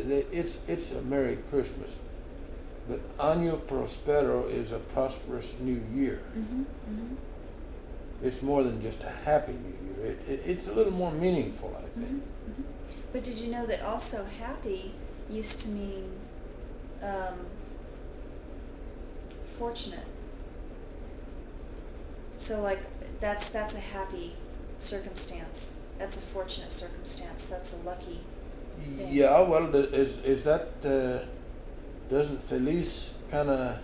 it's a Merry Christmas, but Año Prospero is a prosperous New Year. Mm-hmm. Mm-hmm. It's more than just a happy New Year. It's a little more meaningful, I think. Mm-hmm. Mm-hmm. But did you know that also happy used to mean fortunate? So like that's a happy circumstance. That's a fortunate circumstance. That's a lucky thing. Yeah, well, is that doesn't Feliz kind of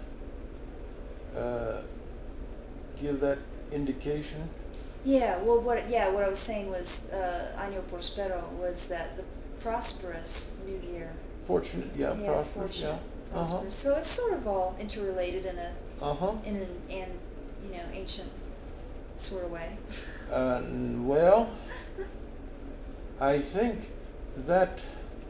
give that indication? Yeah. Well, what I was saying was Año Prospero was that the prosperous New Year. Fortunate, yeah, Yeah, prosperous, fortunate, yeah. prosperous. So it's sort of all interrelated in an ancient sort of way. Well, I think that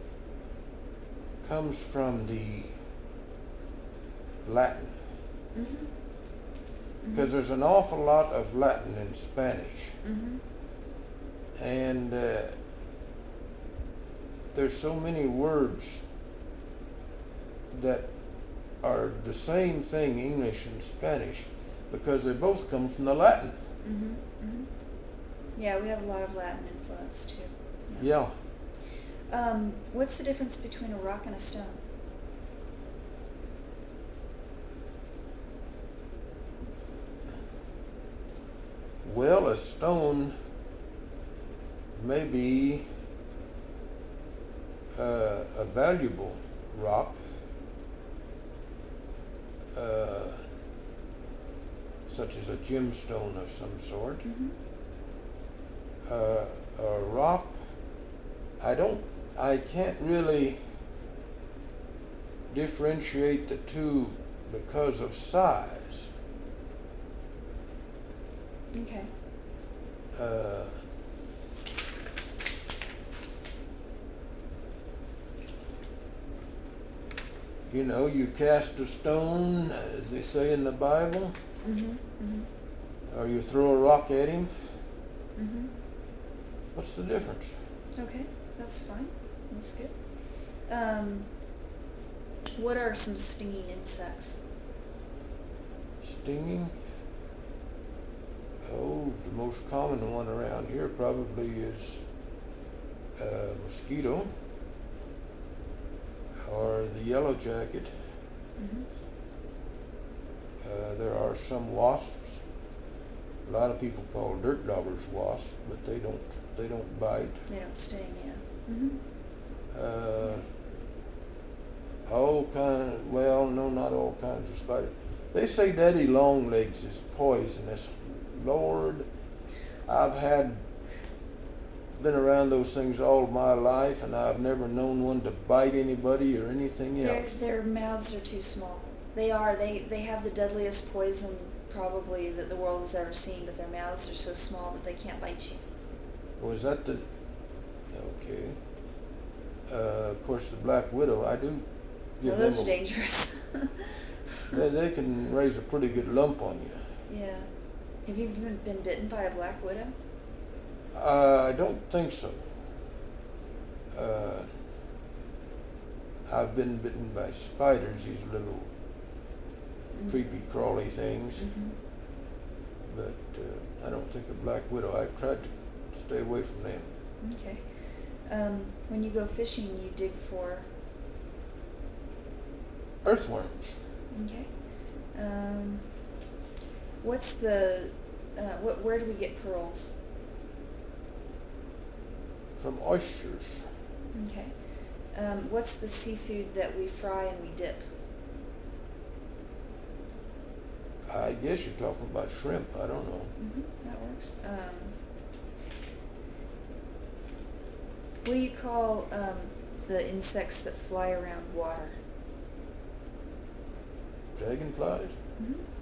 comes from the Latin, Mm-hmm. because there's an awful lot of Latin in Spanish, Mm-hmm. and there's so many words that are the same thing, English and Spanish, because they both come from the Latin. Mm-hmm. Mm-hmm. Yeah, we have a lot of Latin influence too. Yeah. What's the difference between a rock and a stone? Well, a stone may be a valuable rock, such as a gemstone of some sort. Mm-hmm. A rock, I can't really differentiate the two because of size. Okay. You know, you cast a stone, as they say in the Bible, Mm-hmm. Mm-hmm. or you throw a rock at him. Mm-hmm. What's the difference? Okay, that's fine. That's good. What are some stinging insects? Stinging? Oh, the most common one around here probably is mosquito or the yellow jacket. Mm-hmm. There are some wasps. A lot of people call dirt daubers wasps, but they don't bite. They don't sting, yeah. Mm-hmm. No, not all kinds of spiders. They say daddy longlegs is poisonous. Lord, been around those things all my life, and I've never known one to bite anybody or anything else. Their mouths are too small. They have the deadliest poison probably that the world has ever seen, but their mouths are so small that they can't bite you. Was that the... Okay. Of course, the black widow, I do No, give those them are dangerous. they can raise a pretty good lump on you. Yeah. Have you been bitten by a black widow? I don't think so. I've been bitten by spiders, these little Mm-hmm. creepy crawly things, Mm-hmm. but I don't think a black widow. I tried to stay away from them. Okay. When you go fishing, you dig for... Earthworms. Okay. What's the... where do we get pearls? From oysters. Okay. What's the seafood that we fry and we dip? I guess you're talking about shrimp. I don't know. Mm-hmm. That works. What do you call the insects that fly around water? Dragonflies? Mm-hmm.